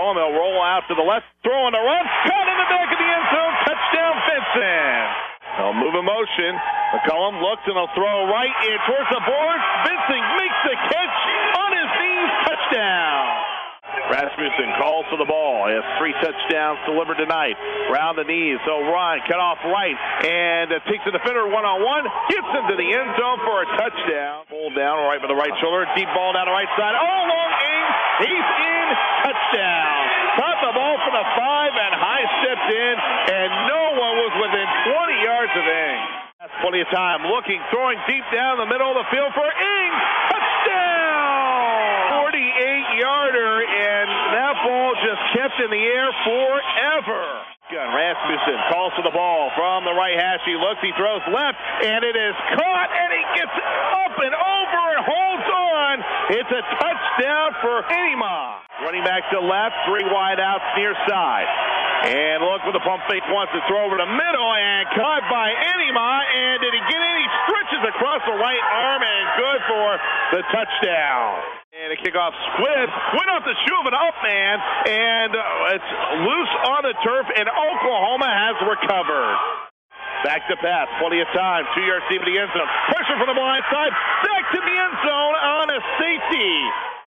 McCollum. He'll roll out to the left, throw on the run, caught in the back of the end zone, touchdown Vincent. They'll move in motion. McCollum looks and he'll throw right in towards the board. Vincent makes the catch on his knees, touchdown. Rasmussen calls for the ball. He has 3 touchdowns delivered tonight. Round the knees. So Ryan cut off right and takes the defender one-on-one. Gets into the end zone for a touchdown. Pulled down right by the right shoulder. Deep ball down the right side. Oh, long aim. He's in. Touchdown. Caught the ball from the 5 and high stepped in, and no one was within 20 yards of Ing. That's plenty of time. Looking, throwing deep down the middle of the field for Ing. Touchdown! 48-yarder, and that ball just kept in the air forever. Rasmussen calls for the ball from the right hash. He looks, he throws left, and it is caught, and he gets up and over and holds on. It's a touchdown for Enima. Running back to left, 3 wide outs near side. And look with the pump fake wants to throw over the middle, and caught by Enima. And did he get in? He stretches across the right arm, and good for the touchdown. And a kickoff Squid went off the shoe of an up man, and it's loose on the turf, and Oklahoma has recovered. Back to pass, plenty of time, 2 yards deep in the end zone. Pressure from the blind side, back to the end zone on a safety.